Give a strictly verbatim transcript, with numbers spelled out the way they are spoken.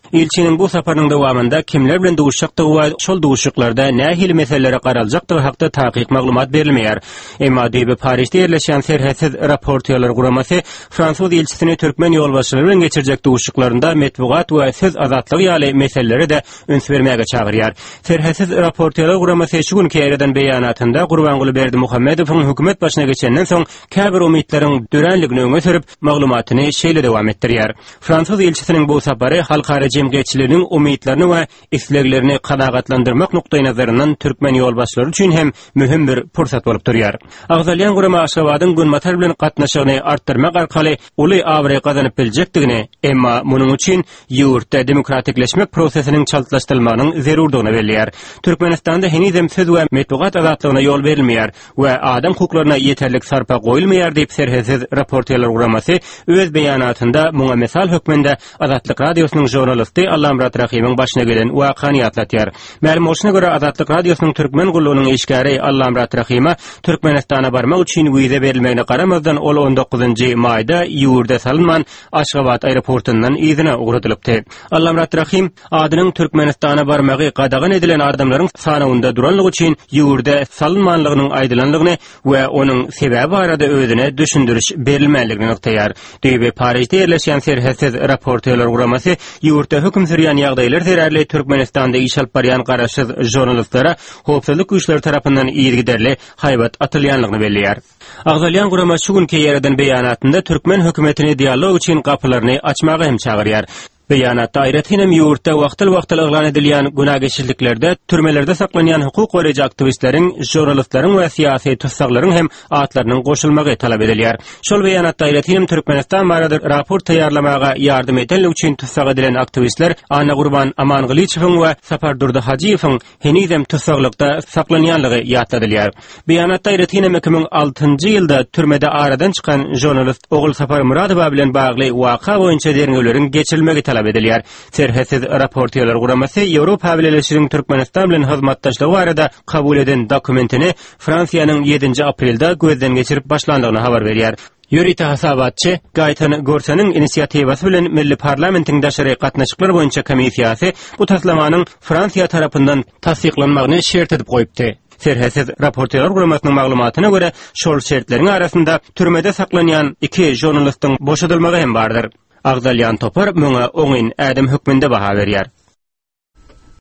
Ilçinin bu saparının dowamında kimler bilen duguşakdygy we şol duguşyklarda nähili meselelere garaljakdygy hakda taýyk maglumat berilmeýär. Emma diýip Parisde ýerleşen Serhessiz Raportörler Guramasy Fransuz ilçisini türkmen ýolbaşçylary bilen geçirjek duguşyklarynda metbugat we söz azatlygy ýaly meselelere de üns bermäge çagyrýar. Serhessiz Raportörler Guramasy şu günki ýerden beýanatynda Gurbanguly Berdimuhammedowyň hökümet başyna geçenden soň käbir umytlaryň dörenligini öňe sürüp maglumatyny şeýle dowam etdirýär. Fransuz ilçisiniň bu sapary halkara jemgyýetçiliginiň umytlaryny we isleglerini kanagatlandyrmak nukdaý nazaryndan türkmen ýolbaşçylary üçin hem mühim bir pursat bolup durýar. Agzalyan Gurama Aşgabatyň Günmatar bilen gatnaşygyny artdyrmak arkaly uly awry gazanyp biljekdigini, emma munyň üçin ýurtda demokratikleşmek prosesiniň çaltlaşdyrylmagynyň zerurdygyny belliýär. Türkmenistanda henizem söz we metbugat azatlygyna ýol berilmeýär we adam hukuklaryna ýeterlik sarpa goýulmaýar diýip Serhessiz Raportörler Guramasy öz beýanatynda muňa mesal hökmünde Azatlyk radiosynyň jurnalisti Allamrat Rahimiň başyna gelen wakany ýatlatýar. Ma'lum bolşuna görä Azatlyk radiosynyň türkmen gullugynyň eşgäri Allamrat Rahima Türkmenistana barmak üçin wiza berilmegine garamazdan ol on dokuzunjy maýda ýurda salynman Aşgabat aeroportundan izine ugradylypdy. Allamrat Rahim adynyň Türkmenistana barmagy gadagan edilen adamlaryň sanawynda duranlygy üçin ýurda salynmanlygynyň aýdylanlygyny we onuň sebäbi barada özüne düşündiriş berilmäligini noktaýar. Diýip Parisde ýerleşen Serhessiz Raportörler Guramasy ýurtda hökm sürýän ýagdaýlar zerärli Türkmenistanda iş alyp barýan garaşsyz jurnalistlara howpsuzlyk güýçleri tarapyndan ýergiderli haýbat atylýanlygyny belliýär. Agzalyan Gurama şu günki ýerden beýanatynda türkmen hökümetini dialog üçin gapylaryny açmagy hem çagyrýar. Beýanatda aýratynam ýurtda wagtyl-wagtyl eglan edilýän günahgeçiliklerde, türmelerde saklanýan hukuk goraýjy aktivistleriň, jurnalistlaryň we syýasy tutsaklaryň hem atlarynyň goşulmagy talap edilýär. Şol beýanatda aýratynam Türkmenistan barada raport taýýarlamaga ýardym edenlik üçin tutsak edilen aktivistler Ana Gurban Amangylyçowyň we Sapar Durdy Hajiýewiň henizem tutsaklykda saklanýanlygy ýatladylýar. Beýanatda aýratynam iki ming altynjy ýylda türmede aradan çykan jurnalist Ogul Sapar Muradowa bilen bagly waka boýunça derňewleriň geçirilmegi talap edilýär. Serhessiz Raportörler Guramasy Ýewropa Birleşiginiň Türkmenistan bilen hyzmatdaşlygy barada kabul eden dokumentini Fransiýanyň ýedinji aprelda gözden geçirip başlandygyny habar berýär. Ýörite hasabatçy Gaýtan Gorsanyň inisiýatywasy bilen Milli Parlamentiň daşary gatnaşyklar boýunça komissiýasy bu taslamanyň Fransiýa tarapyndan tasdiklanmagyny şert edip goýupdy. Serhessiz Raportörler Guramasynyň maglumatyna görä, şol şertleriň arasynda türmede saklanýan iki jurnalistiň boşadylmagy hem bardyr. Agzalyan Topar muňa oňyn ädim hökmünde baha berýär.